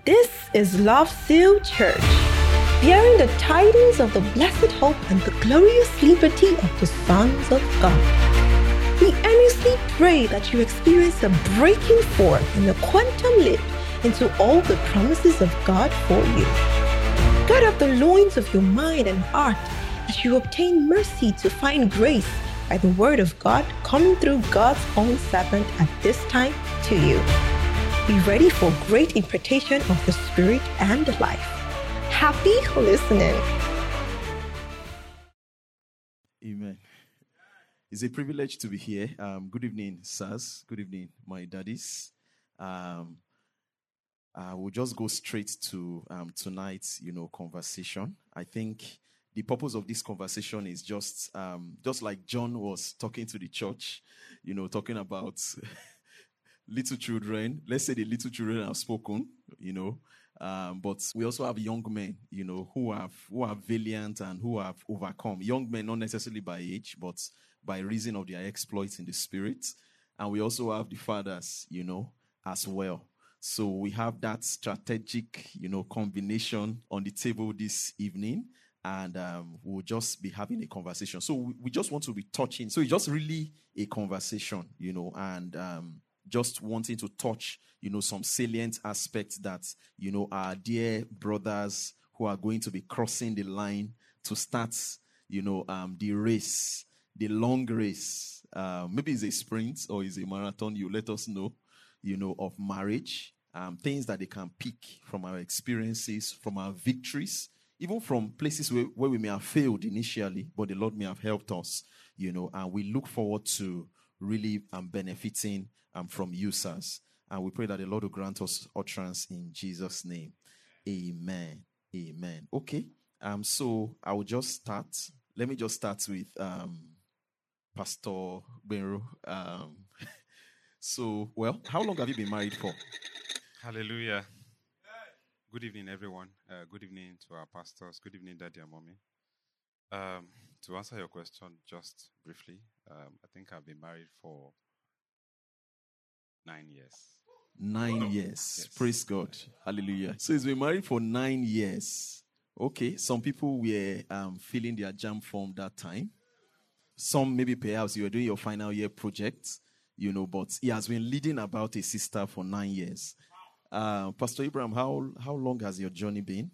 This is Love Seal Church, bearing the tidings of the blessed hope and the glorious liberty of the sons of God. We earnestly pray that you experience a breaking forth in the quantum leap into all the promises of God for you. Gird up the loins of your mind and heart as you obtain mercy to find grace by the word of God coming through God's own servant at this time to you. Be ready for great impartation of the Spirit and life. Happy listening. Amen. It's a privilege to be here. Good evening, sirs. Good evening, my daddies. We'll just go straight to tonight's, conversation. I think the purpose of this conversation is just like John was talking to the church, talking about little children. Let's say the little children have spoken, but we also have young men, who are valiant and who have overcome. Young men, not necessarily by age, but by reason of their exploits in the spirit. And we also have the fathers, as well. So we have that strategic, combination on the table this evening. And we'll just be having a conversation. So we just want to be touching. So it's just really a conversation, and just wanting to touch, some salient aspects that, our dear brothers who are going to be crossing the line to start, the race, the long race. Maybe it's a sprint or it's a marathon. You let us know, of marriage. Things that they can pick from our experiences, from our victories, even from places where we may have failed initially, but the Lord may have helped us, and we look forward to really benefiting from you, sirs. And we pray that the Lord will grant us utterance in Jesus' name. Amen. Amen. Okay. So I will just start. Let me just start with Pastor Benro. How long have you been married for? Hallelujah. Good evening, everyone. Good evening to our pastors. Good evening, Daddy and Mommy. To answer your question just briefly, I think I've been married for 9 years. 9 years. Yes. Praise God. Hallelujah. So he's been married for 9 years. Okay. Some people were filling their jam form that time. Some maybe perhaps you were doing your final year project, but he has been leading about a sister for 9 years. Pastor Abraham, how long has your journey been?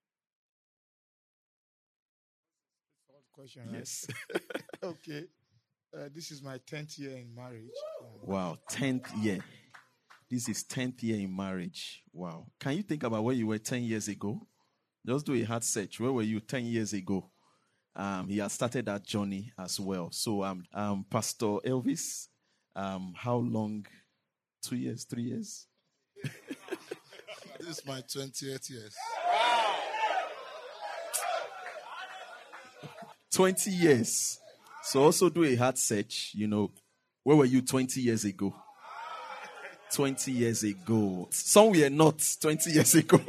Question, yes. Right? Okay. This is my 10th year in marriage. Wow, 10th year. This is 10th year in marriage. Wow. Can you think about where you were 10 years ago? Just do a heart search. Where were you 10 years ago? He has started that journey as well. So, Pastor Elvis, how long? 2 years, 3 years? This is my 20th year. 20 years. So also do a heart search, where were you 20 years ago? 20 years ago. Some were not 20 years ago.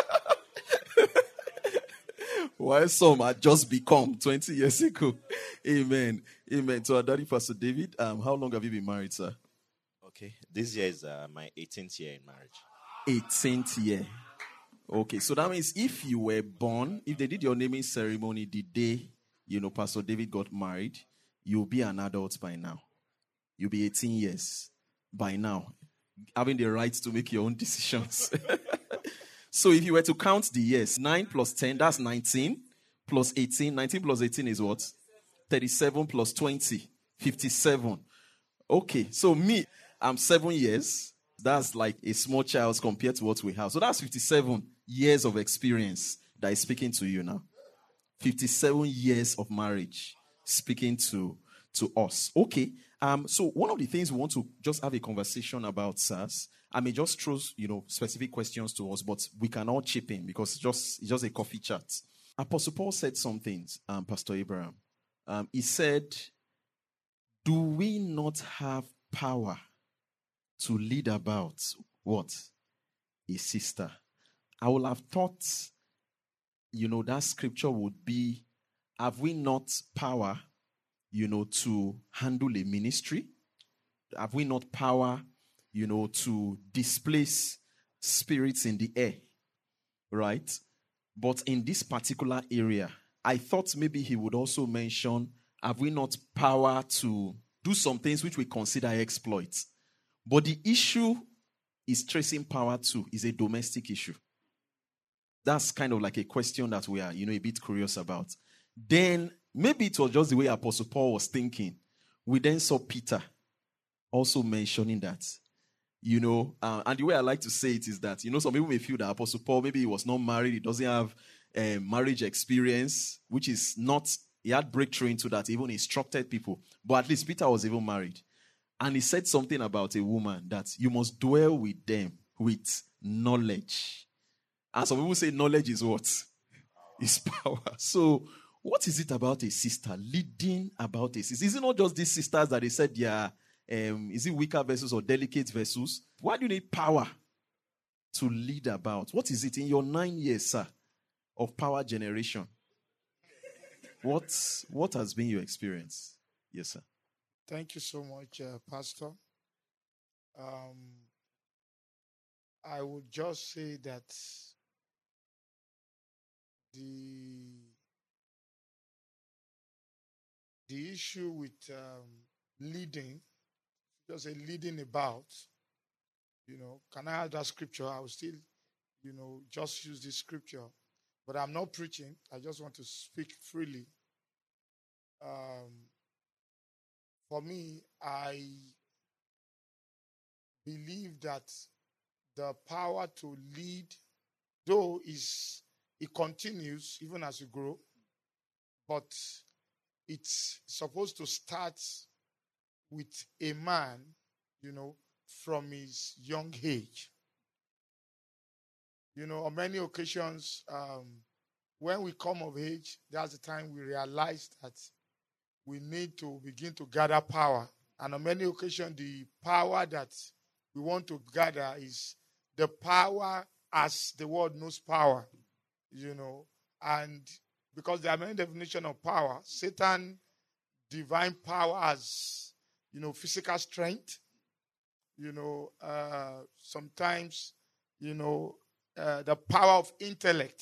While some had just become 20 years ago. Amen. Amen. So our daddy, Pastor David, how long have you been married, sir? Okay. This year is my 18th year in marriage. 18th year. Okay. So that means if you were born, if they did your naming ceremony the day, Pastor David got married, you'll be an adult by now. You'll be 18 years by now, having the right to make your own decisions. So if you were to count the years, 9 plus 10, that's 19, plus 18. 19 plus 18 is what? 37 plus 20, 57. Okay, so me, I'm 7 years. That's like a small child compared to what we have. So that's 57 years of experience that is speaking to you now. 57 years of marriage speaking to us. Okay. So one of the things we want to just have a conversation about, sirs, I may just throw, specific questions to us, but we can all chip in because it's just a coffee chat. Apostle Paul said some things, Pastor Abraham. He said, do we not have power to lead about what? A sister. I would have thought, that scripture would be, have we not power, to handle a ministry? Have we not power, to displace spirits in the air? right? But in this particular area, I thought maybe he would also mention, have we not power to do some things which we consider exploits? But the issue is tracing power to is a domestic issue. That's kind of like a question that we are, a bit curious about. Then maybe it was just the way Apostle Paul was thinking. We then saw Peter also mentioning that. And the way I like to say it is that, some people may feel that Apostle Paul, maybe he was not married, he doesn't have marriage experience, which is not, he had breakthrough into that, even instructed people. But at least Peter was even married. And he said something about a woman that you must dwell with them with knowledge. And some people say knowledge is what? Is power. So what is it about a sister leading about a sister? Is it not just these sisters that they said they are, is it weaker vessels or delicate vessels? Why do you need power to lead about? What is it in your 9 years, sir, of power generation? What has been your experience? Yes, sir. Thank you so much, Pastor. I would just say that the issue with leading, just a leading about, can I have that scripture? I will still, just use this scripture. But I'm not preaching. I just want to speak freely. For me, I believe that the power to lead, though it continues even as you grow, but it's supposed to start with a man, from his young age. On many occasions, when we come of age, that's the time we realize that we need to begin to gather power. And on many occasions, the power that we want to gather is the power as the world knows power, and because there are many definitions of power. Satan divine power as, physical strength, sometimes, the power of intellect,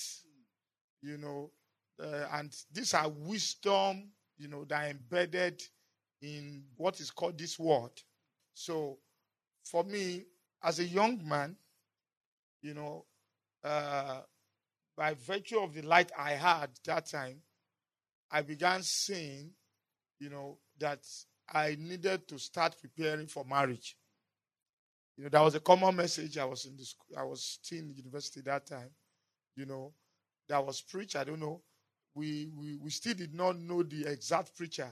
and these are wisdom, that are embedded in what is called this word. So for me, as a young man, by virtue of the light I had that time, I began seeing, that I needed to start preparing for marriage. That was a common message. I was still in university that time, that was preached. I don't know. We still did not know the exact preacher.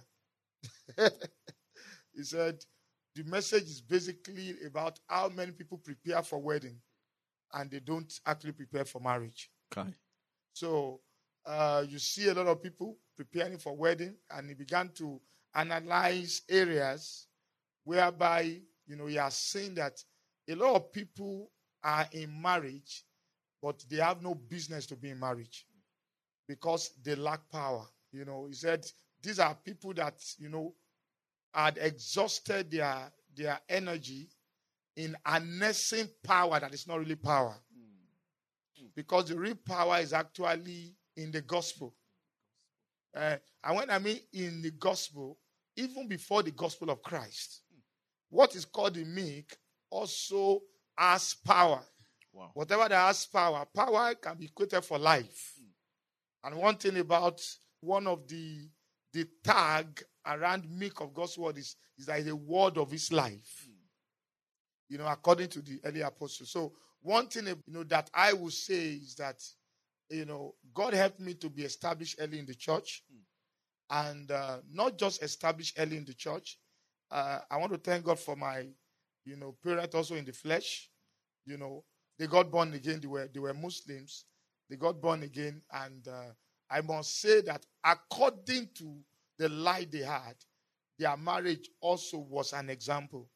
He said, the message is basically about how many people prepare for wedding and they don't actually prepare for marriage. Okay. So you see a lot of people preparing for wedding, and he began to analyze areas whereby, he has seen that a lot of people are in marriage, but they have no business to be in marriage because they lack power. He said these are people that, had exhausted their energy in harnessing power that is not really power. Because the real power is actually in the gospel. And when I mean in the gospel, even before the gospel of Christ, what is called the meek also has power. Wow. Whatever that has power can be equated for life. And one thing about one of the tag around meek of God's word is that it's a word of his life. According to the early apostles. So one thing, that I would say is that, God helped me to be established early in the church. And not just established early in the church. I want to thank God for my, parents also in the flesh. They got born again. They were Muslims. They got born again. And I must say that according to the life they had, their marriage also was an example.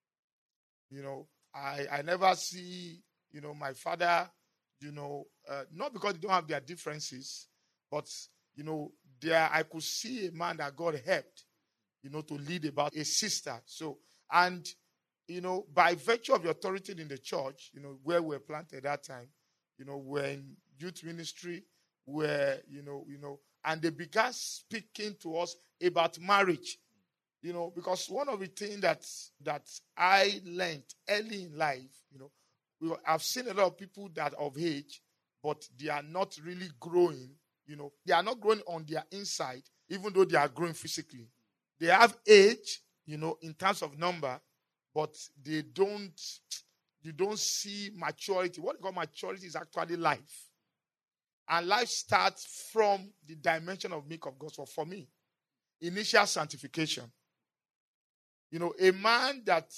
I never see, my father, not because they don't have their differences, but, I could see a man that God helped, to lead about a sister. So, and, by virtue of the authority in the church, where we were planted at that time, were in youth ministry, were, and they began speaking to us about marriage. Because one of the things that I learned early in life, I've seen a lot of people that are of age, but they are not really growing. They are not growing on their inside, even though they are growing physically. They have age, in terms of number, but you don't see maturity. What you call maturity is actually life. And life starts from the dimension of milk of gospel. For me, initial sanctification. A man that,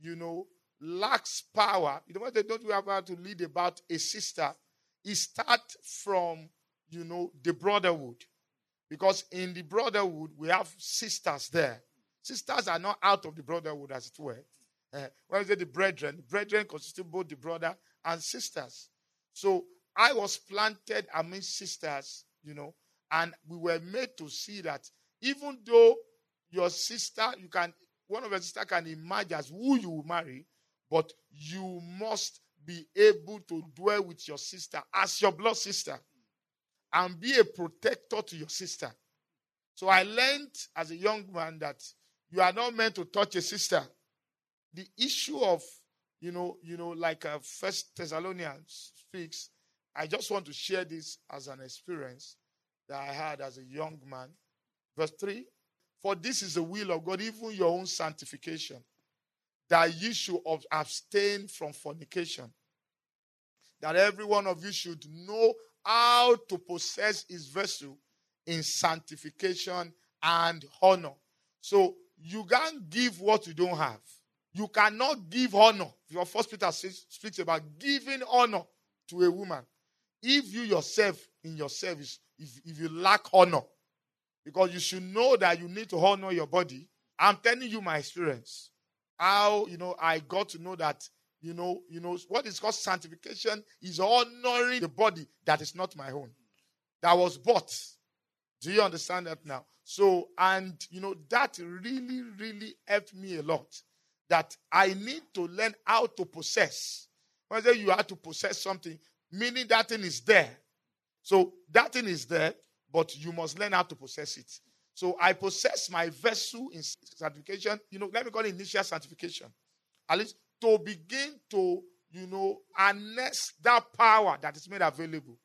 lacks power, what they don't have power to lead about a sister, it starts from, the brotherhood. Because in the brotherhood, we have sisters there. Sisters are not out of the brotherhood, as it were. When I say the brethren consist of both the brother and sisters. So I was planted among sisters, and we were made to see that even though your sister, one of your sisters can emerge as who you will marry, but you must be able to dwell with your sister as your blood sister and be a protector to your sister. So I learned as a young man that you are not meant to touch a sister. The issue of, like First Thessalonians speaks, I just want to share this as an experience that I had as a young man. Verse 3, for this is the will of God, even your own sanctification, that ye should abstain from fornication, that every one of you should know how to possess his vessel in sanctification and honor. So you can't give what you don't have. You cannot give honor. Your First Peter speaks about giving honor to a woman. If you yourself, in your service, if you lack honor, because you should know that you need to honor your body. I'm telling you my experience. How, I got to know that, what is called sanctification is honoring the body that is not my own, that was bought. Do you understand that now? So, and, that really, really helped me a lot. That I need to learn how to possess. When I say you have to possess something, meaning that thing is there. So, that thing is there, but you must learn how to possess it. So, I possess my vessel in sanctification. Let me call it initial sanctification. At least to begin to, harness that power that is made available,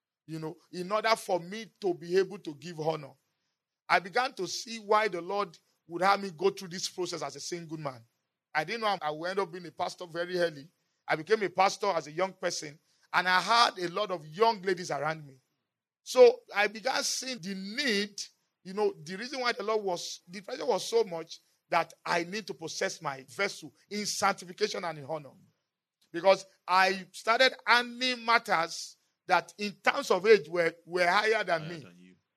in order for me to be able to give honor. I began to see why the Lord would have me go through this process as a single man. I didn't know I would end up being a pastor very early. I became a pastor as a young person, and I had a lot of young ladies around me. So I began seeing the need, the reason why the pressure was so much that I need to possess my vessel in sanctification and in honor. Because I started handling matters that in terms of age were higher than me.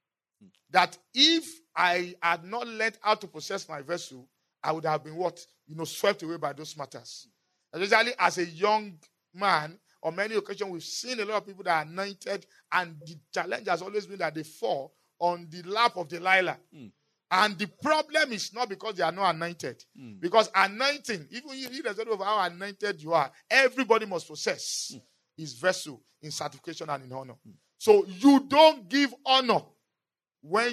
That if I had not learned how to possess my vessel, I would have been swept away by those matters. Especially as a young man, on many occasions, we've seen a lot of people that are anointed, and the challenge has always been that they fall on the lap of Delilah. And the problem is not because they are not anointed. Because anointing, even irrespective of how anointed you are, everybody must possess his vessel in sanctification and in honor. So you don't give honor when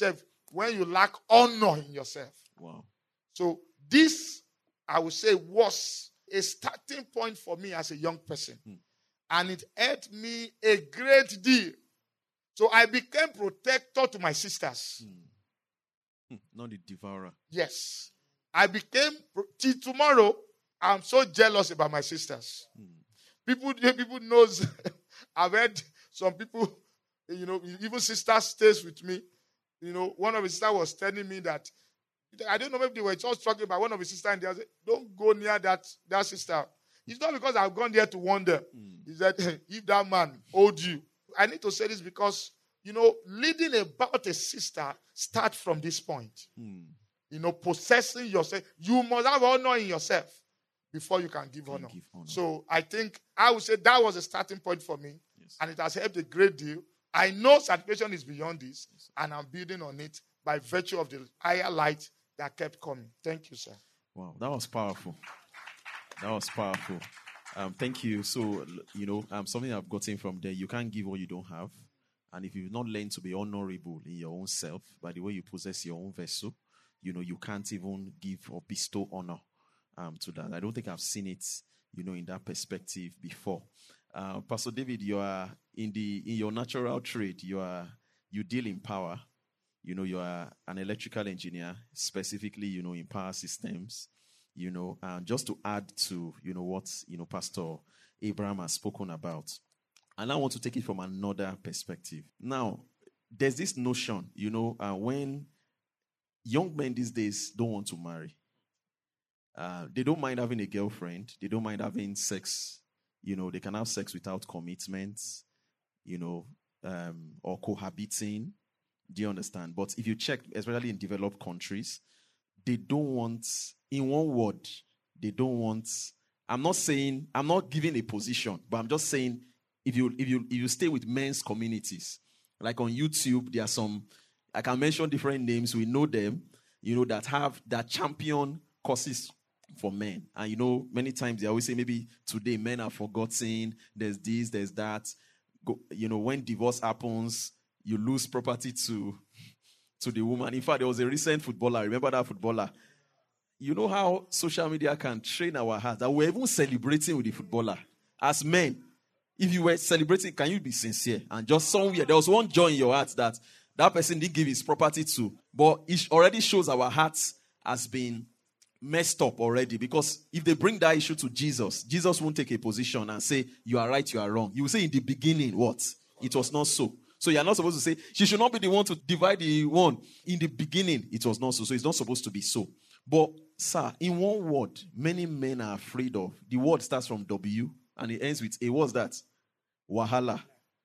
you lack honor in yourself. Wow. So this, I would say, was a starting point for me as a young person. And it helped me a great deal. So I became protector to my sisters. Not the devourer. Yes. I became, till tomorrow, I'm so jealous about my sisters. People knows, I've heard some people, even sister stays with me. One of the sisters was telling me that, I don't know, maybe they were just talking about one of the sisters, and they said, don't go near that sister. It's not because I've gone there to wonder. He said, if that man owed you. I need to say this because, leading about a sister start from this point. Possessing yourself. You must have honor in yourself before you can give honor. So I think I would say that was a starting point for me. Yes. And it has helped a great deal. I know sanctification is beyond this, and I'm building on it by virtue of the higher light that kept coming. Thank you, sir. Wow, that was powerful. That was powerful. Thank you. So, something I've gotten from there, you can't give what you don't have. And if you've not learned to be honorable in your own self, by the way you possess your own vessel, you can't even give or bestow honor to that. I don't think I've seen it, in that perspective before. Pastor David, you are in your natural trade, you deal in power. You are an electrical engineer, specifically, in power systems. Just to add to, what, Pastor Abraham has spoken about. And I want to take it from another perspective. Now, there's this notion, when young men these days don't want to marry. They don't mind having a girlfriend. They don't mind having sex. They can have sex without commitment, or cohabiting. Do you understand? But if you check, especially in developed countries, they don't want, in one word, they don't want. I'm not giving a position, but I'm just saying, if you stay with men's communities, like on YouTube, there are some, I can mention different names, we know them, that champion causes for men. And many times they always say, maybe today men are forgotten, there's this, there's that. When divorce happens, you lose property to the woman. In fact, there was a recent footballer. Remember that footballer? You know how social media can train our hearts. That we're even celebrating with the footballer. As men, if you were celebrating, can you be sincere? And just somewhere, there was one joy in your heart that person didn't give his property to. But it already shows our hearts has been messed up already. Because if they bring that issue to Jesus, Jesus won't take a position and say, you are right, you are wrong. You will say in the beginning, what? It was not so. So you're not supposed to say, she should not be the one to divide the one. In the beginning, it was not so. So it's not supposed to be so. But, sir, in one word, many men are afraid of. The word starts from W and it ends with A. What's that? Wahala.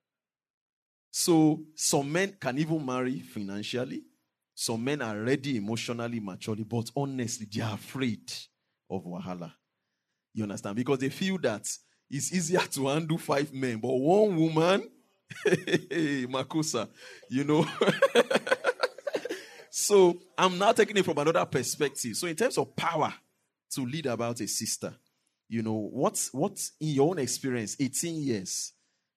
So some men can even marry financially. Some men are ready emotionally, maturely. But honestly, they are afraid of wahala. You understand? Because they feel that it's easier to handle 5 men. But one woman... Makusa, So I'm now taking it from another perspective. So in terms of power to lead about a sister, what's in your own experience, 18 years,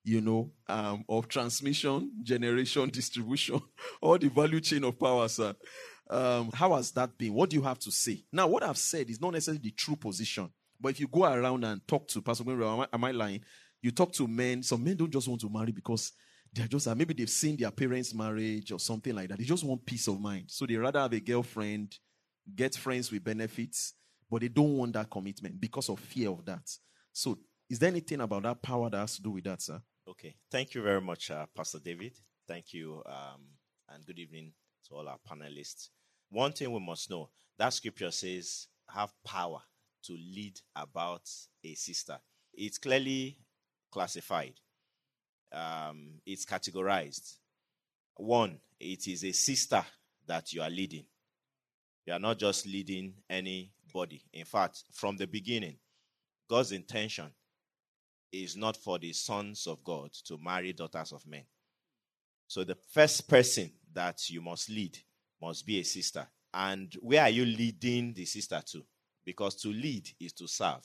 of transmission, generation, distribution, all the value chain of power, sir. How has that been? What do you have to say? Now, what I've said is not necessarily the true position, but if you go around and talk to Pastor Gwenro, am I lying? You talk to men. Some men don't just want to marry because they're just, maybe they've seen their parents' marriage or something like that. They just want peace of mind. So they rather have a girlfriend, get friends with benefits, but they don't want that commitment because of fear of that. So is there anything about that power that has to do with that, sir? Okay. Thank you very much, Pastor David. Thank you, and good evening to all our panelists. One thing we must know, that scripture says, have power to lead about a sister. It's clearly classified. It's categorized. 1, it is a sister that you are leading. You are not just leading anybody. In fact, from the beginning, God's intention is not for the sons of God to marry daughters of men. So the first person that you must lead must be a sister. And where are you leading the sister to? Because to lead is to serve.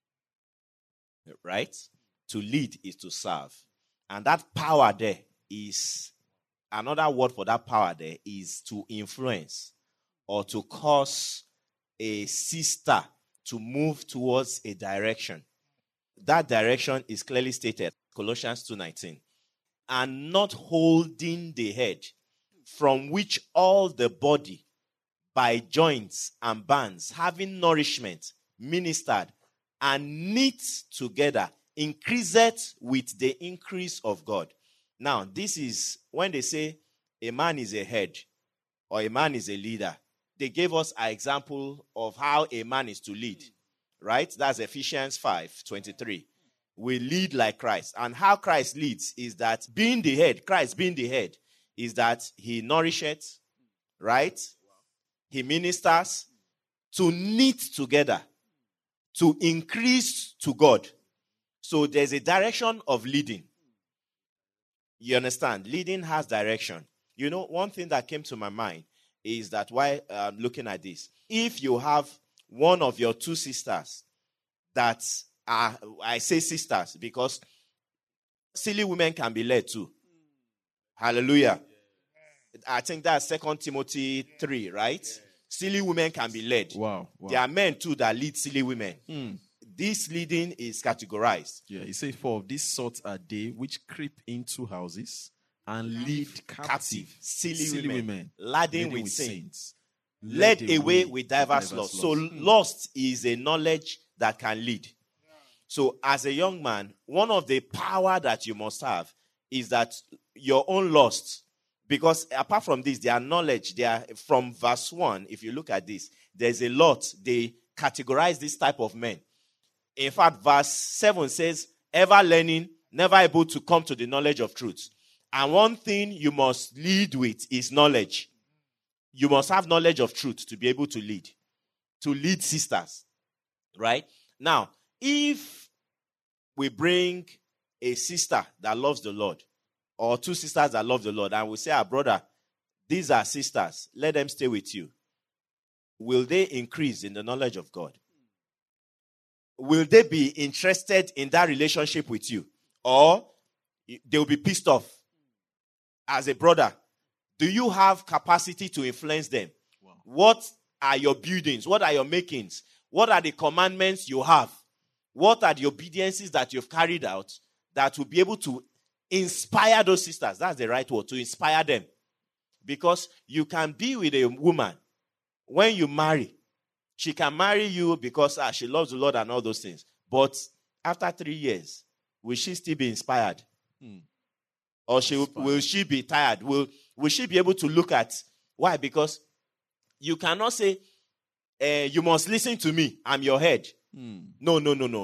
Right? To lead is to serve. And that power there is, another word for that power there is to influence or to cause a sister to move towards a direction. That direction is clearly stated, Colossians 2:19. And not holding the head, from which all the body, by joints and bands, having nourishment, ministered, and knit together, increaseth with the increase of God. Now, this is when they say a man is a head or a man is a leader. They gave us an example of how a man is to lead, right? That's Ephesians 5:23. We lead like Christ. And how Christ leads is that being the head, Christ being the head, is that he nourisheth, right? He ministers to knit together, to increase to God. So there's a direction of leading. You understand? Leading has direction. You know, one thing that came to my mind is that while looking at this, if you have one of your 2 sisters that I say sisters because silly women can be led too. Hallelujah. I think that's 2 Timothy 3, right? Silly women can be led. Wow. There are men too that lead silly women. This leading is categorized. Yeah, he says, for of this sort are they which creep into houses and lead captive silly women, laden with sin, sins, led away with diverse lusts. So lust is a knowledge that can lead. So as a young man, one of the power that you must have is that your own lust. Because apart from this, their knowledge, they are from verse 1, if you look at this, there's a lot. They categorize this type of men. In fact, verse 7 says, ever learning, never able to come to the knowledge of truth. And one thing you must lead with is knowledge. You must have knowledge of truth to be able to lead sisters. Right? Now, if we bring a sister that loves the Lord, or two sisters that love the Lord, and we say, our brother, these are sisters, let them stay with you. Will they increase in the knowledge of God? Will they be interested in that relationship with you? Or they will be pissed off? As a brother, do you have capacity to influence them? Wow. What are your buildings? What are your makings? What are the commandments you have? What are the obediences that you've carried out that will be able to inspire those sisters? That's the right word, to inspire them. Because you can be with a woman when you marry. She can marry you because she loves the Lord and all those things. But after 3 years, will she still be inspired? Or will she be tired? Will she be able to look at? Why? Because you cannot say, you must listen to me. I'm your head. No.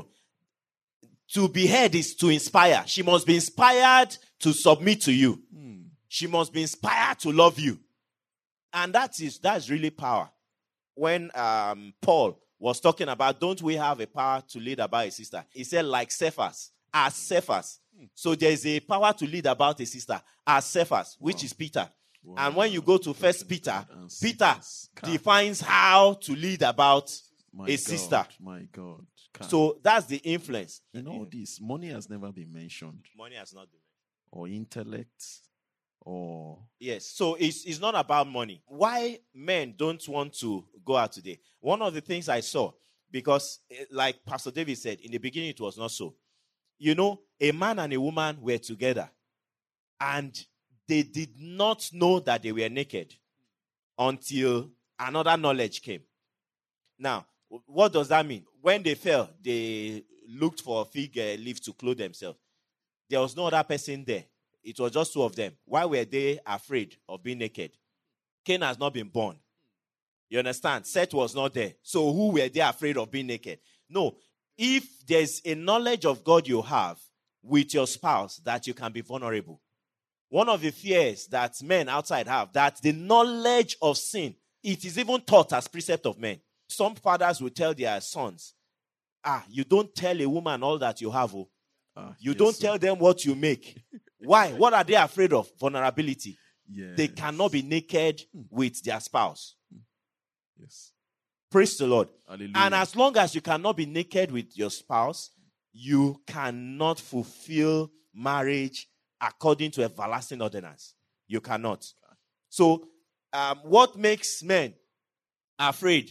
To be head is to inspire. She must be inspired to submit to you. She must be inspired to love you. And that's really power. When Paul was talking about, don't we have a power to lead about a sister? He said, like Cephas, as Cephas. So there's a power to lead about a sister as Cephas, which is Peter. Wow. And when you go to 1 Peter, Peter defines how to lead about a sister. My God. So that's the influence. In all this, money has never been mentioned. Money has not been mentioned. Or intellect. Or yes, so it's not about money. Why men don't want to go out today? One of the things I saw, because like Pastor David said, in the beginning it was not so. You know, a man and a woman were together and they did not know that they were naked until another knowledge came. Now, what does that mean? When they fell, they looked for a fig leaf to clothe themselves. There was no other person there. It was just two of them. Why were they afraid of being naked? Cain has not been born. You understand? Seth was not there. So who were they afraid of being naked? No. If there's a knowledge of God you have with your spouse, that you can be vulnerable. One of the fears that men outside have, that the knowledge of sin, it is even taught as precept of men. Some fathers will tell their sons, you don't tell a woman all that you have. You don't tell them what you make. Why? What are they afraid of? Vulnerability. Yes. They cannot be naked with their spouse. Yes. Praise the Lord. Hallelujah. And as long as you cannot be naked with your spouse, you cannot fulfill marriage according to everlasting ordinance. You cannot. So, what makes men afraid?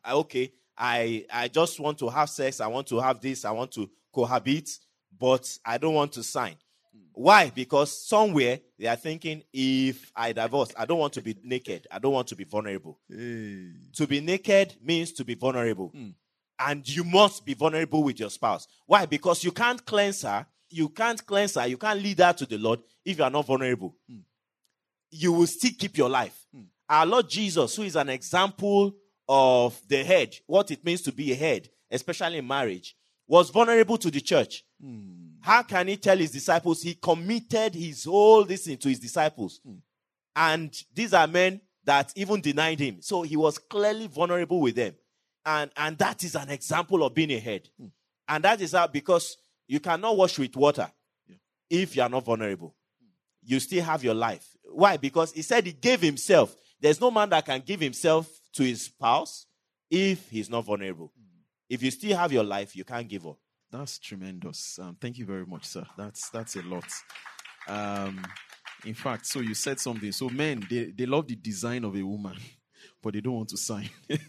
I just want to have sex. I want to have this. I want to cohabit, but I don't want to sign. Why? Because somewhere they are thinking, if I divorce, I don't want to be naked. I don't want to be vulnerable. Hey. To be naked means to be vulnerable. And you must be vulnerable with your spouse. Why? Because you can't cleanse her. You can't lead her to the Lord if you are not vulnerable. You will still keep your life. Our Lord Jesus, who is an example of the head, what it means to be a head, especially in marriage, was vulnerable to the church. How can he tell his disciples? He committed his whole this to his disciples. And these are men that even denied him. So he was clearly vulnerable with them. And that is an example of being a head. And that is how, because you cannot wash with water if you are not vulnerable. You still have your life. Why? Because he said he gave himself. There's no man that can give himself to his spouse if he's not vulnerable. If you still have your life, you can't give up. That's tremendous. Thank you very much, sir. That's a lot. In fact, so you said something. So men, they love the design of a woman, but they don't want to sign.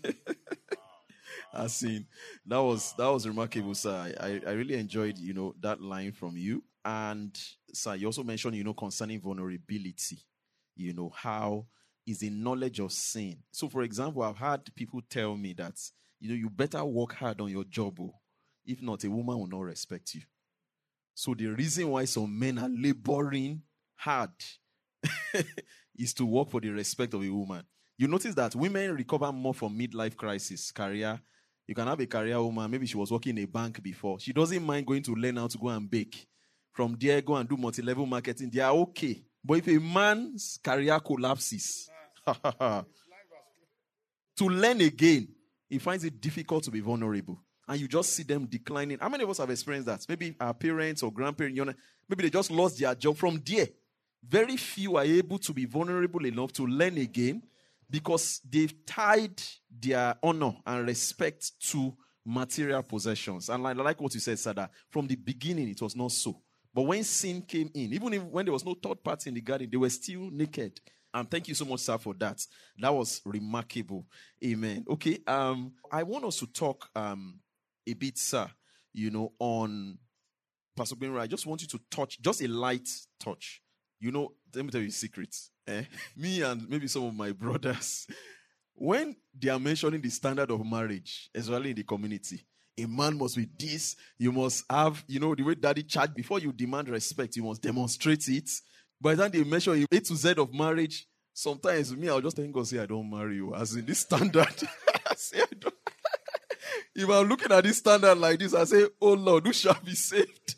I seen that was remarkable, sir. I really enjoyed, that line from you. And sir, you also mentioned, concerning vulnerability, how is the knowledge of sin. So for example, I've had people tell me that, you better work hard on your job. If not, a woman will not respect you. So the reason why some men are laboring hard is to work for the respect of a woman. You notice that women recover more from midlife crisis, career. You can have a career woman, maybe she was working in a bank before. She doesn't mind going to learn how to go and bake. From there, go and do multi-level marketing. They are okay. But if a man's career collapses, to learn again, he finds it difficult to be vulnerable. And you just see them declining. How many of us have experienced that? Maybe our parents or grandparents, maybe they just lost their job. From there, very few are able to be vulnerable enough to learn again because they've tied their honor and respect to material possessions. And like what you said, Sada, from the beginning, it was not so. But when sin came in, even when there was no third party in the garden, they were still naked. And thank you so much, sir, for that. That was remarkable. Amen. Okay, I want us to talk a bit, sir, on Pastor Benro. I just want you to touch, just a light touch. Let me tell you a secret. Me and maybe some of my brothers, when they are mentioning the standard of marriage, especially in the community, a man must be this, you must have, the way daddy charged, before you demand respect, you must demonstrate it. By the time they measure A to Z of marriage, sometimes me, I'll just thank God, say, I don't marry you. As in this standard, I say, I don't. If I'm looking at this standard like this, I say, oh Lord, who shall be saved?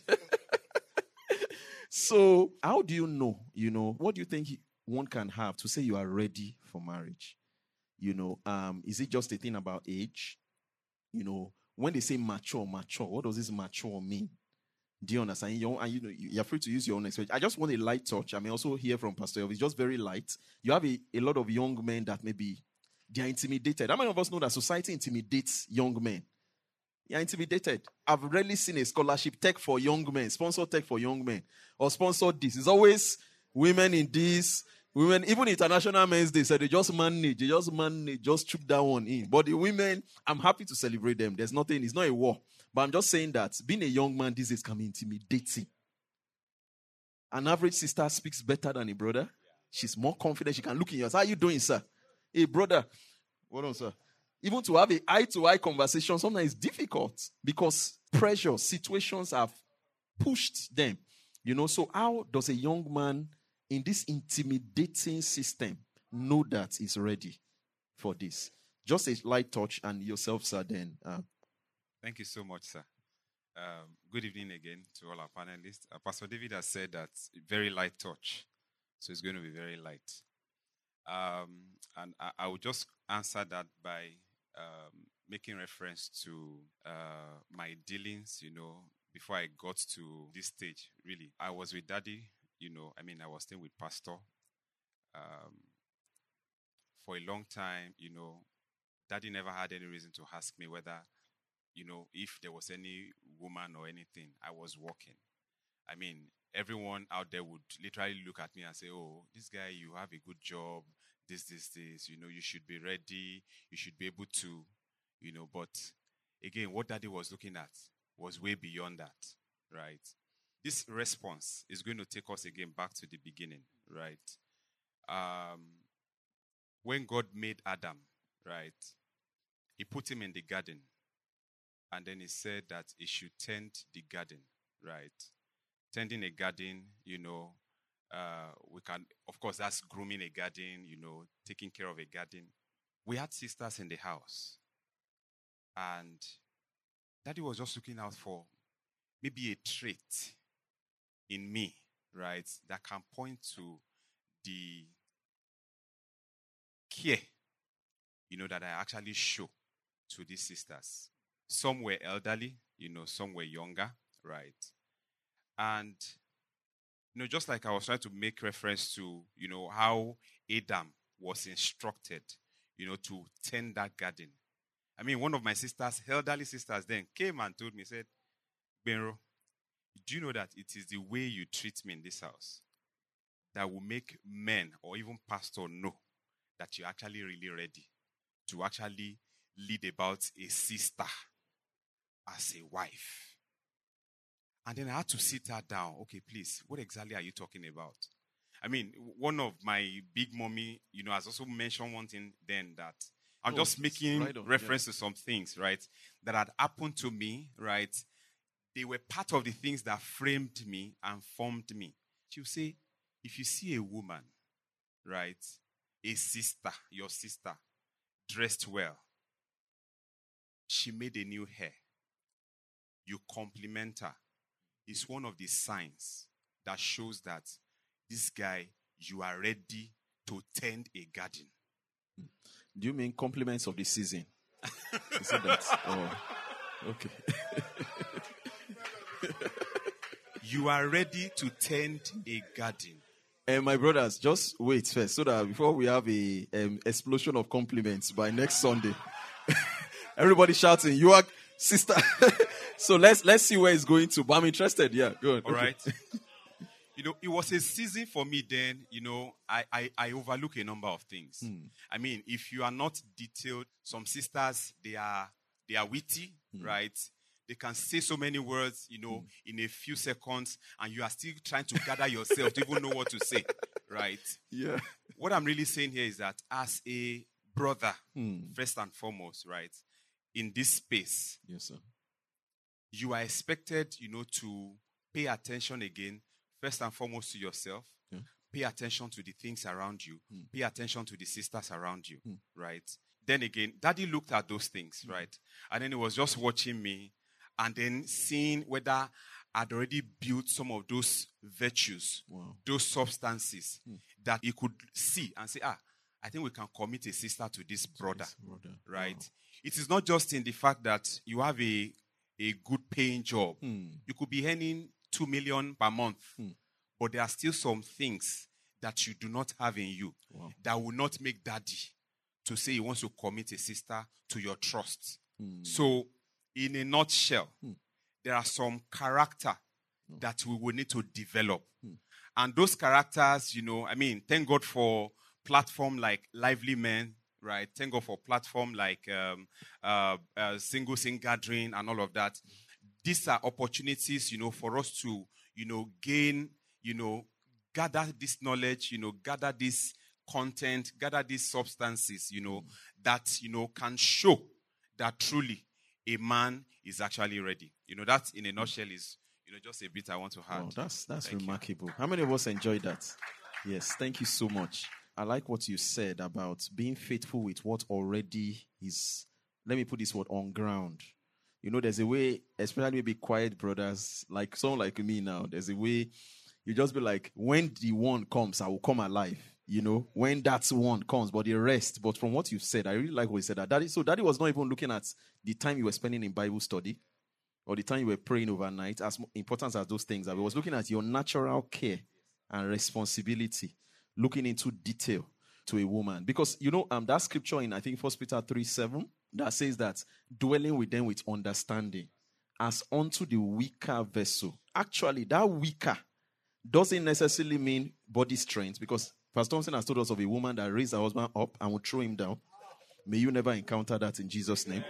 So, how do you know, what do you think one can have to say you are ready for marriage? Is it just a thing about age? When they say mature, what does this mature mean? Do you understand? You're free to use your own experience. I just want a light touch. I may also hear from Pastor Elvis, just very light. You have a lot of young men that maybe they are intimidated. How many of us know that society intimidates young men? They are intimidated. I've rarely seen a scholarship tech for young men, sponsor tech for young men, or sponsor this. It's always women in this, women, even International Men's Day, so they just manage, just chip that one in. But the women, I'm happy to celebrate them. There's nothing, it's not a war. But I'm just saying that being a young man these days can be intimidating. An average sister speaks better than a brother. She's more confident. She can look in your eyes. How are you doing, sir? Hey, brother. Hold on, sir. Even to have an eye-to-eye conversation sometimes is difficult because pressure, situations have pushed them. So how does a young man in this intimidating system know that he's ready for this? Just a light touch, and yourself, sir, then. Thank you so much, sir. Good evening again to all our panelists. Pastor David has said that very light touch, so it's going to be very light. And I will just answer that by making reference to my dealings, before I got to this stage, really. I was with Daddy, I was staying with Pastor. For a long time, Daddy never had any reason to ask me whether, if there was any woman or anything. I was working. Everyone out there would literally look at me and say, oh, this guy, you have a good job, this, you should be ready, you should be able to, but again, what Daddy was looking at was way beyond that, right? This response is going to take us again back to the beginning, right? When God made Adam, right, he put him in the garden, and then he said that he should tend the garden, right? Tending a garden, we can, of course, that's grooming a garden, taking care of a garden. We had sisters in the house, and Daddy was just looking out for maybe a trait in me, right, that can point to the care, that I actually show to these sisters. Some were elderly, some were younger, right? And, just like I was trying to make reference to, how Adam was instructed, to tend that garden. One of my sisters, elderly sisters then, came and told me, said, Benro, do you know that it is the way you treat me in this house that will make men or even pastor know that you're actually really ready to actually lead about a sister as a wife? And then I had to sit her down. Okay, please, what exactly are you talking about? I mean, one of my big mommy, has also mentioned one thing then that I'm just making reference to some things, right, that had happened to me, right? They were part of the things that framed me and formed me. She'll say, if you see a woman, right, a sister, your sister, dressed well, she made a new hair, you compliment her, it's one of the signs that shows that this guy, you are ready to tend a garden. Do you mean compliments of the season? Is it that? Oh, okay. You are ready to tend a garden. And my brothers, just wait first, so that before we have a explosion of compliments by next Sunday, everybody shouting, "You are sister." So let's see where it's going to. But I'm interested. Yeah, good. All right. It was a season for me then. I overlook a number of things. I mean, if you are not detailed, some sisters they are witty, right? They can say so many words, in a few seconds, and you are still trying to gather yourself to even know what to say, right? Yeah. What I'm really saying here is that as a brother, first and foremost, right, in this space, yes, sir, you are expected, to pay attention again, first and foremost to yourself. Yeah. Pay attention to the things around you. Pay attention to the sisters around you, right? Then again, Daddy looked at those things, right? And then he was just watching me and then seeing whether I'd already built some of those virtues, those substances that he could see and say, I think we can commit a sister to this brother, right? Wow. It is not just in the fact that you have a good paying job. You could be earning 2 million per month, but there are still some things that you do not have in you that will not make Daddy to say he wants to commit a sister to your trust. So, in a nutshell, there are some character that we will need to develop. And those characters, thank God for platform like Lively Men, right? Thank God for platform like Single Sing Gathering and all of that. These are opportunities, for us to, gain, gather this knowledge, gather this content, gather these substances, that, can show that truly a man is actually ready. That in a nutshell is, just a bit I want to add. Oh, that's remarkable. How many of us enjoyed that? Yes, thank you so much. I like what you said about being faithful with what already is, let me put this word, on ground. There's a way, especially maybe quiet brothers, like someone like me now, there's a way you just be like, when the one comes, I will come alive. When that one comes, but the rest. But from what you've said, I really like what you said. Daddy was not even looking at the time you were spending in Bible study or the time you were praying overnight, as important as those things are. He was looking at your natural care and responsibility, looking into detail to a woman. Because, that scripture in, I think, 1 Peter 3:7, that says that dwelling with them with understanding as unto the weaker vessel. Actually, that weaker doesn't necessarily mean body strength, because Pastor Thompson has told us of a woman that raised her husband up and would throw him down. May you never encounter that in Jesus' name.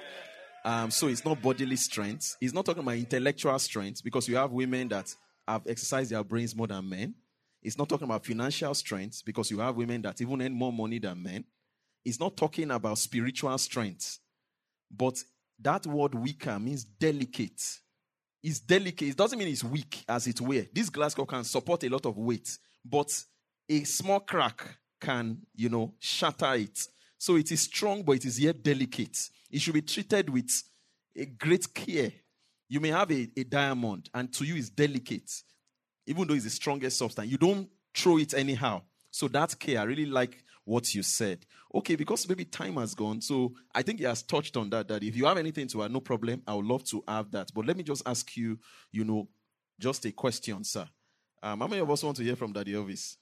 So it's not bodily strength. He's not talking about intellectual strength, because you have women that have exercised their brains more than men. It's not talking about financial strength, because you have women that even earn more money than men. It's not talking about spiritual strength. But that word weaker means delicate. It's delicate. It doesn't mean it's weak as it were. This glass cup can support a lot of weight, but a small crack can, shatter it. So it is strong, but it is yet delicate. It should be treated with a great care. You may have a diamond, and to you it's delicate, even though it's the strongest substance. You don't throw it anyhow. So that care, I really like what you said. Okay, because maybe time has gone, so I think he has touched on that if you have anything to add, no problem. I would love to have that. But let me just ask you, just a question, sir. How many of us want to hear from Daddy Elvis?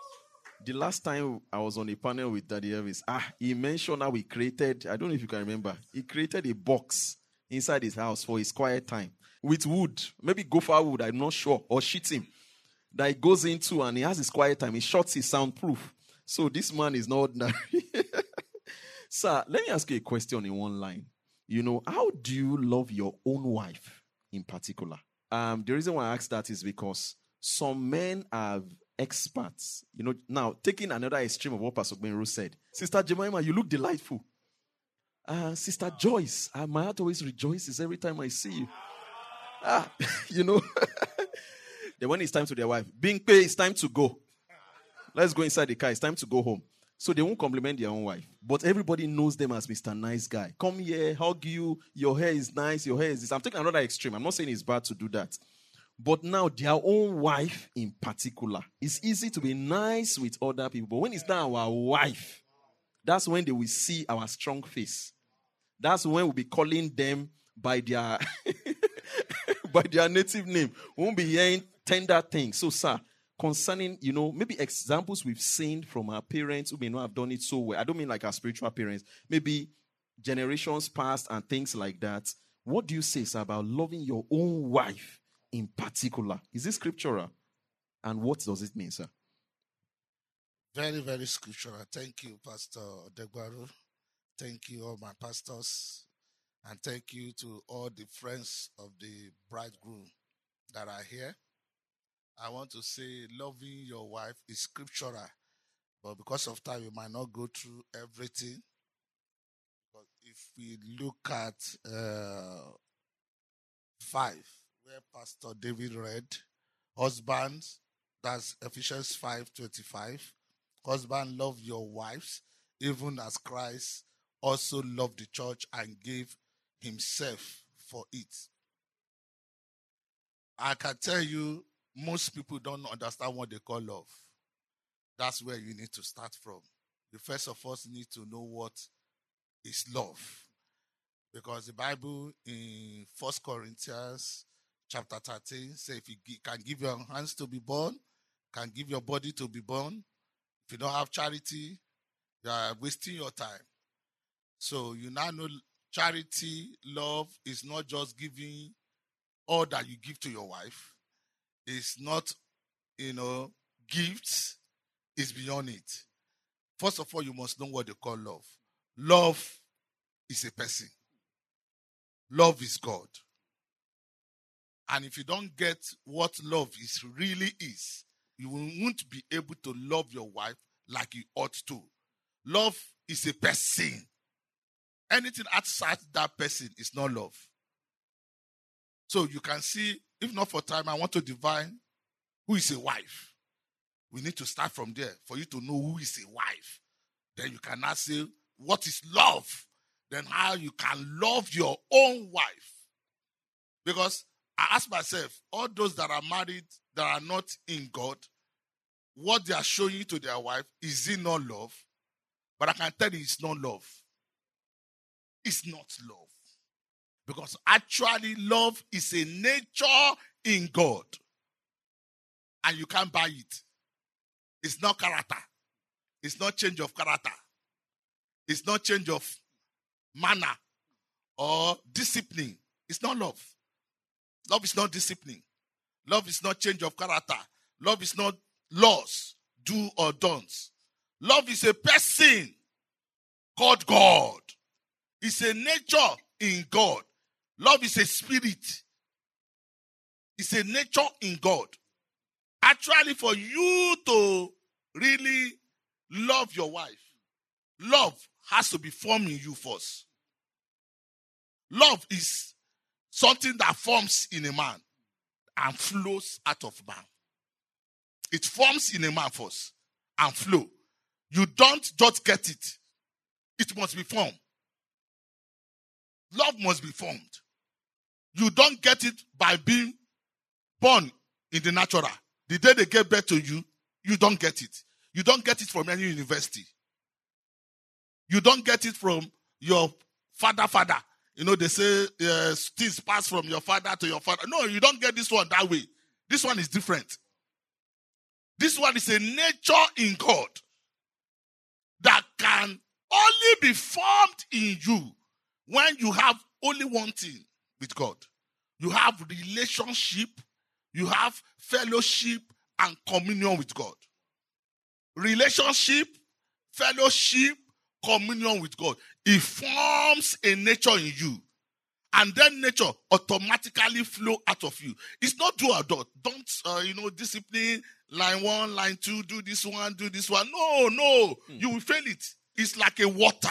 The last time I was on a panel with Daddy Elvis, he mentioned how he created, I don't know if you can remember, he created a box inside his house for his quiet time with wood, maybe gopher wood, I'm not sure, or sheeting that he goes into and he has his quiet time. He shuts his soundproof. So this man is not ordinary. Sir, let me ask you a question in one line. How do you love your own wife in particular? The reason why I ask that is because some men are experts. Now, taking another extreme of what Pastor Benro said. Sister Jemima, you look delightful. Sister Joyce, my heart always rejoices every time I see you. Then when it's time to their wife, Bing Pei, it's time to go. Let's go inside the car. It's time to go home. So they won't compliment their own wife. But everybody knows them as Mr. Nice Guy. Come here, hug you. Your hair is nice. Your hair is this. I'm taking another extreme. I'm not saying it's bad to do that. But now their own wife in particular. It's easy to be nice with other people. But when it's not our wife, that's when they will see our strong face. That's when we'll be calling them by their, by their native name. We won't be hearing tender things. So, sir, concerning, maybe examples we've seen from our parents who may not have done it so well. I don't mean like our spiritual parents. Maybe generations past and things like that. What do you say, sir, about loving your own wife in particular? Is this scriptural? And what does it mean, sir? Very, very scriptural. Thank you, Pastor Degbaru. Thank you, all my pastors. And thank you to all the friends of the bridegroom that are here. I want to say loving your wife is scriptural. But because of time, we might not go through everything. But if we look at 5, where Pastor David read, husbands, that's Ephesians 5:25. Husband, love your wives, even as Christ also loved the church and gave himself for it. I can tell you, most people don't understand what they call love. That's where you need to start from. You first of all need to know what is love. Because the Bible in 1 Corinthians chapter 13 says if you can give your hands to be born, can give your body to be born. If you don't have charity, you are wasting your time. So you now know charity, love is not just giving all that you give to your wife. It's not, gifts. It's beyond it. First of all, you must know what they call love. Love is a person. Love is God. And if you don't get what love really is, you won't be able to love your wife like you ought to. Love is a person. Anything outside that person is not love. So you can see, if not for time, I want to define who is a wife. We need to start from there for you to know who is a wife. Then you can now say, what is love? Then how you can love your own wife. Because I ask myself, all those that are married, that are not in God, what they are showing to their wife, is it not love? But I can tell you it's not love. It's not love. Because actually love is a nature in God. And you can't buy it. It's not character. It's not change of character. It's not change of manner or discipline. It's not love. Love is not discipline. Love is not change of character. Love is not laws, do or don'ts. Love is a person called God. It's a nature in God. Love is a spirit. It's a nature in God. Actually, for you to really love your wife, love has to be formed in you first. Love is something that forms in a man and flows out of man. It forms in a man first and flow. You don't just get it. It must be formed. Love must be formed. You don't get it by being born in the natural. The day they gave birth to you, you don't get it. You don't get it from any university. You don't get it from your father. They say things pass from your father to your father. No, you don't get this one that way. This one is different. This one is a nature in God that can only be formed in you when you have only one thing with God. You have relationship, you have fellowship, and communion with God. Relationship, fellowship, communion with God. It forms a nature in you. And then nature automatically flow out of you. It's not do or don't. Don't, discipline, line 1, line 2, do this one, do this one. No. You will fail it. It's like a water.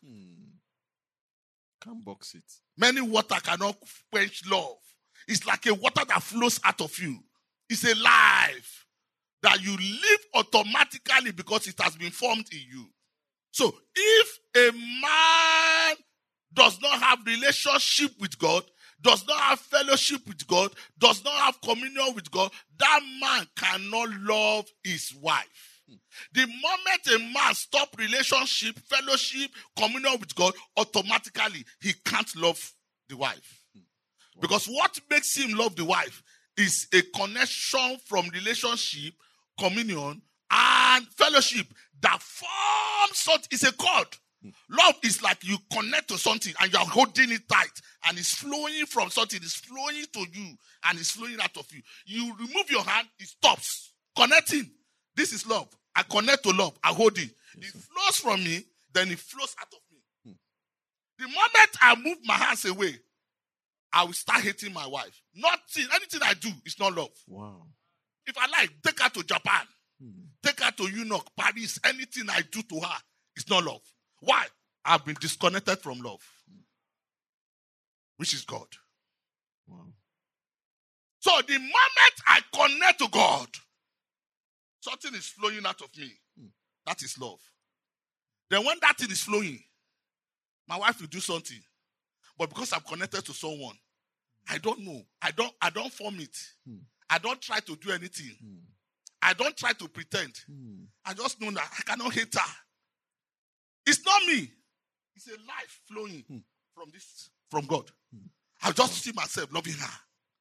Can't box it. Many water cannot quench love. It's like a water that flows out of you. It's a life that you live automatically because it has been formed in you. So if a man does not have relationship with God, does not have fellowship with God, does not have communion with God, that man cannot love his wife. The moment a man stops relationship, fellowship, communion with God, automatically he can't love the wife. Because what makes him love the wife is a connection from relationship, communion, and fellowship that forms something. It's a cord. Love is like you connect to something and you are holding it tight and it's flowing from something. It's flowing to you and it's flowing out of you. You remove your hand, it stops. Connecting. This is love. I connect to love. I hold it. It flows from me, then it flows out of me. The moment I move my hands away, I will start hating my wife. Anything I do is not love. Wow. If I like, take her to Japan, take her to New York, Paris, anything I do to her is not love. Why? I've been disconnected from love, which is God. Wow. So the moment I connect to God, something is flowing out of me. That is love. Then when that thing is flowing, my wife will do something. But because I'm connected to someone, I don't know. I don't form it. I don't try to do anything. I don't try to pretend. I just know that I cannot hate her. It's not me. It's a life flowing from God. I just see myself loving her.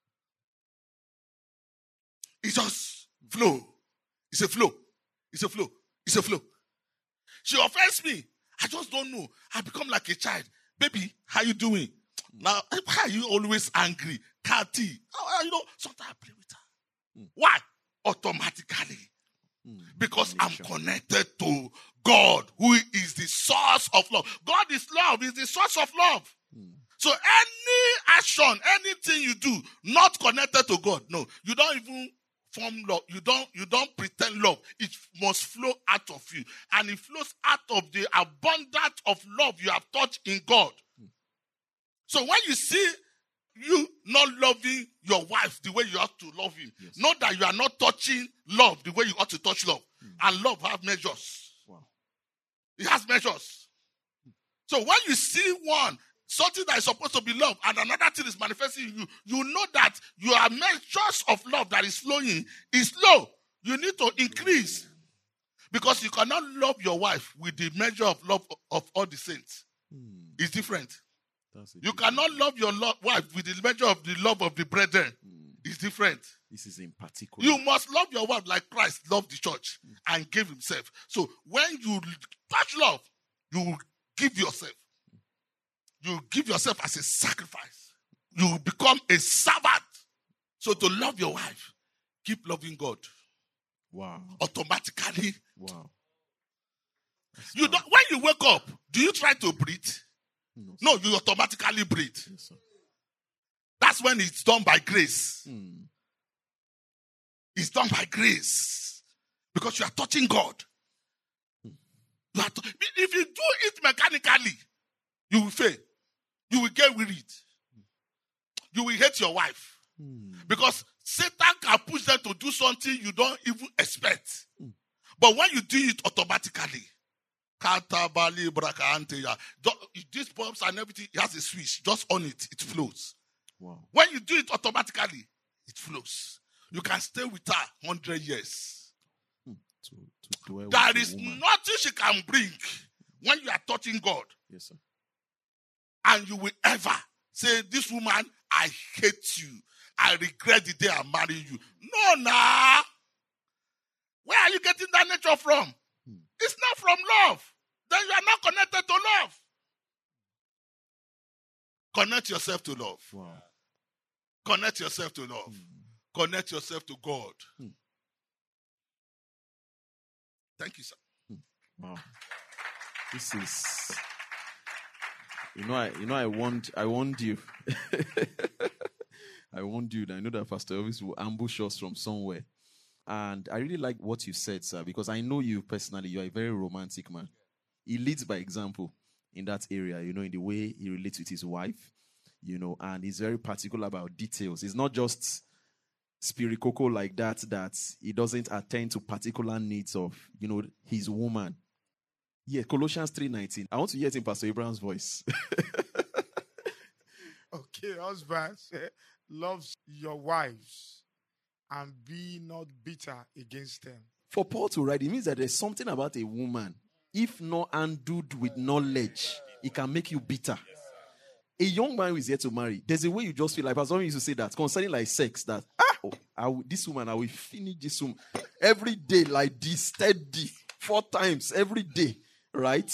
It's just flow. It's a flow. It's a flow. It's a flow. She offends me. I just don't know. I become like a child. Baby, how you doing? Now, why are you always angry? Catty. Sometimes I play with her. Why? Automatically. Because I'm connected to God, who is the source of love. God is love. Is the source of love. So any action, anything you do, not connected to God, no, you don't even form love. You don't pretend love. It must flow out of you. And it flows out of the abundance of love you have touched in God. So when you see you not loving your wife the way you ought to love him, know that you are not touching love the way you ought to touch love. And love has measures. Wow. It has measures. So when you see something that is supposed to be love, and another thing is manifesting in you, you know that your measures of love that is flowing is low. You need to increase. Because you cannot love your wife with the measure of love of all the saints. It's different. You cannot love your wife with the measure of the love of the brethren. It's different. This is in particular. You must love your wife like Christ loved the church and gave himself. So when you touch love, you give yourself. You give yourself as a sacrifice. You become a servant. So to love your wife, keep loving God. Wow. Automatically. Wow. When you wake up, do you try to breathe? No, you automatically breathe. Yes, sir. That's when it's done by grace. It's done by grace. Because you are touching God. If you do it mechanically, you will fail. You will get wearied. You will hate your wife. Because Satan can push them to do something you don't even expect. But when you do it automatically, these pumps and everything, it has a switch. Just on it, it flows. Wow. When you do it automatically, it flows. You can stay with her 100 years. There is nothing she can bring when you are touching God. Yes, sir. And you will ever say, this woman, I hate you. I regret the day I married you. No, nah. Where are you getting that nature from? It's not from love. Then you are not connected to love. Connect yourself to love. Wow. Connect yourself to love. Connect yourself to God. Thank you, sir. Wow. This is, I warned you. I warned you that I know that Pastor Elvis will ambush us from somewhere. And I really like what you said, sir, because I know you personally. You are a very romantic man. He leads by example in that area, in the way he relates with his wife, and he's very particular about details. It's not just spiritual like that he doesn't attend to particular needs of, his woman. Yeah, Colossians 3:19. I want to hear it in Pastor Abraham's voice. Okay, husbands, love your wives and be not bitter against them. For Paul to write, it means that there's something about a woman, if not handled with knowledge, it can make you bitter. A young man who is here to marry, there's a way you just feel like, Pastor used to say that, concerning like sex, that, this woman, I will finish this woman every day like this, steady, 4 times every day, right?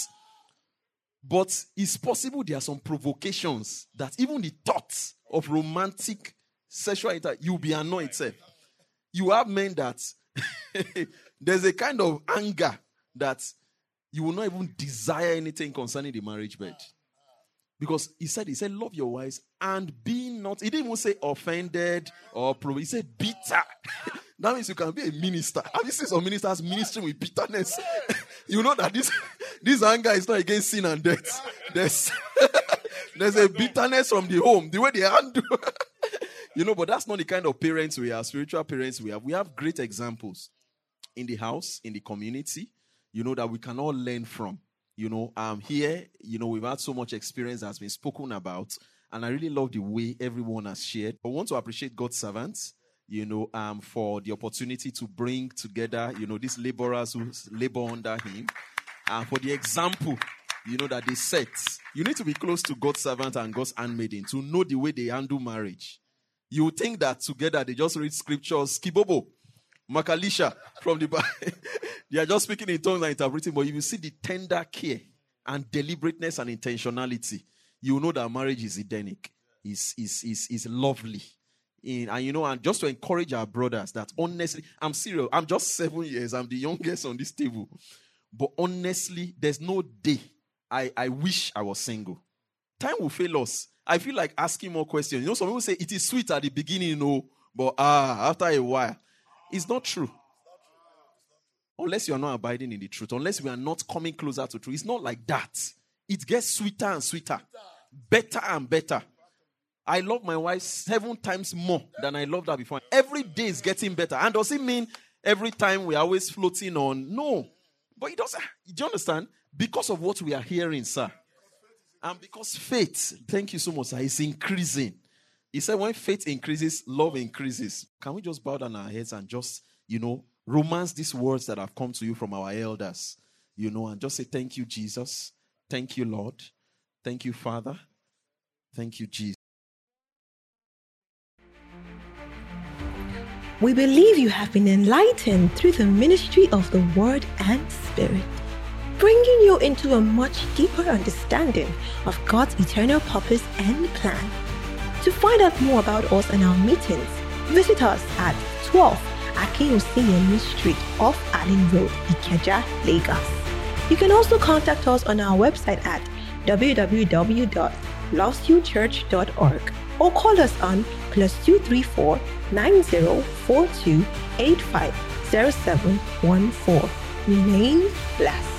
But it's possible there are some provocations that even the thoughts of romantic sexual interaction, you'll be annoyed, sir. You have men that there's a kind of anger that you will not even desire anything concerning the marriage bed. Because he said, love your wives and be not, he didn't even say offended or he said bitter. That means you can be a minister. Have you seen some ministers ministering with bitterness? You know that this anger is not against sin and death. There's a bitterness from the home, the way they handle. But that's not the kind of parents we are, spiritual parents we have. We have great examples in the house, in the community, that we can all learn from. Here, we've had so much experience that's been spoken about, and I really love the way everyone has shared. I want to appreciate God's servants, for the opportunity to bring together, these laborers who labor under him, and for the example, that they set. You need to be close to God's servant and God's handmaiden to know the way they handle marriage. You would think that together they just read scriptures, Kibobo, Makalisha from the Bible. They are just speaking in tongues and interpreting, but if you see the tender care and deliberateness and intentionality, you know that marriage is Edenic, is lovely. And just to encourage our brothers that honestly, I'm serious, I'm just 7 years, I'm the youngest on this table. But honestly, there's no day I wish I was single. Time will fail us. I feel like asking more questions. Some people say it is sweet at the beginning, but after a while. It's not true. Unless you are not abiding in the truth, unless we are not coming closer to truth. It's not like that. It gets sweeter and sweeter, better and better. I love my wife 7 times more than I loved her before. Every day is getting better. And does it mean every time we are always floating on? No. But it doesn't. Do you understand? Because of what we are hearing, sir. And because faith, thank you so much, sir, is increasing. He said when faith increases, love increases. Can we just bow down our heads and just, romance these words that have come to you from our elders, and just say, thank you, Jesus. Thank you, Lord. Thank you, Father. Thank you, Jesus. We believe you have been enlightened through the ministry of the Word and Spirit, bringing you into a much deeper understanding of God's eternal purpose and plan. To find out more about us and our meetings, visit us at 12 Akinwusi Street off Allen Road, Ikeja, Lagos. You can also contact us on our website at www.lovesyouchurch.org or call us on +234 9042 850714. Remain blessed.